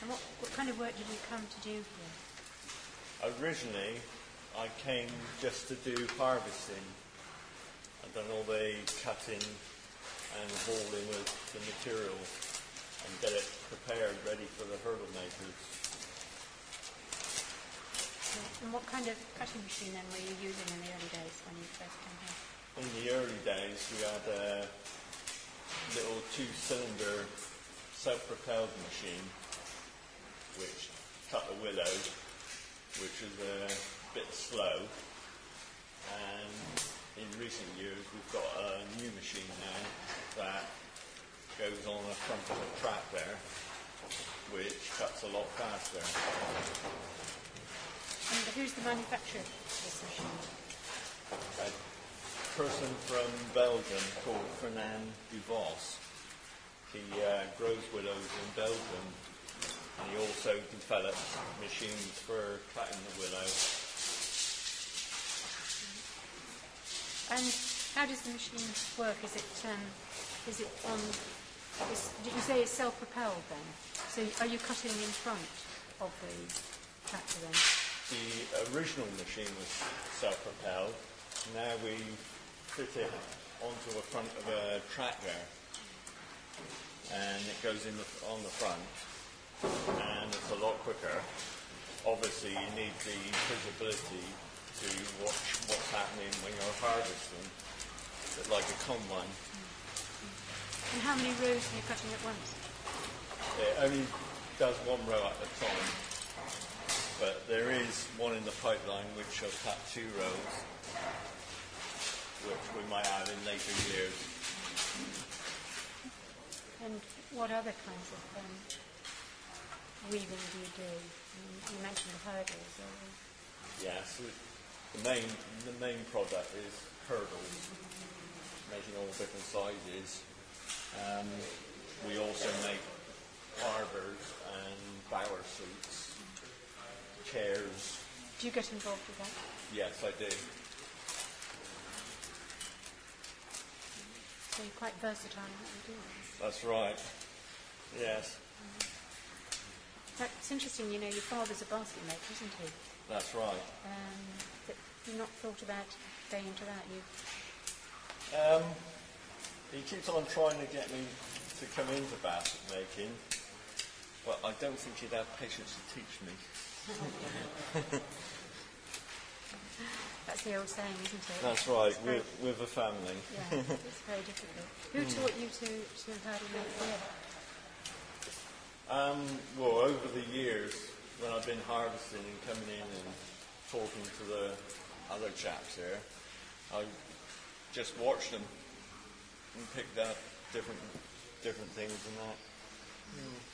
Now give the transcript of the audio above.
what kind of work did you come to do here? Originally, I came just to do harvesting. I've done all the cutting and hauling of the material and get it prepared, ready for the hurdle makers. And what kind of cutting machine then were you using in the early days when you first came here? In the early days, we had a little 2-cylinder self-propelled machine which cut the willow, which was a bit slow. And in recent years, we've got a new machine now that goes on the front of a tractor, which cuts a lot faster. And who's the manufacturer of this machine? A person from Belgium called Fernand Duvos. He grows willows in Belgium, and he also develops machines for cutting the willow. And how does the machine work? Is it on? Did you say it's self-propelled then? So are you cutting in front of the tractor then? The original machine was self-propelled. Now we fit it onto the front of a tractor, and it goes on the front, and it's a lot quicker. Obviously, you need the visibility to watch what's happening when you're harvesting, but like a combine. And how many rows are you cutting at once? It only does one row at a time, but there is one in the pipeline which will cut 2 rows, which we might have in later years. And what other kinds of weaving do you do? You mentioned the hurdles. Yes, the main product is hurdles, making all different sizes. We also make arbors and bower seats, chairs. Do you get involved with that? Yes, I do. So you're quite versatile in what you do. That's right. Yes. It's interesting, your father's a basket maker, isn't he? That's right. But you've not thought about going into that, He keeps on trying to get me to come into basket making, but I don't think he'd have patience to teach me. That's the old saying, isn't it? That's right, with a family. Yeah, it's very difficult. Who taught you to hurdle make beer? Well, over the years, when I've been harvesting and coming in and talking to the other chaps here, I just watched them and picked up different things and that.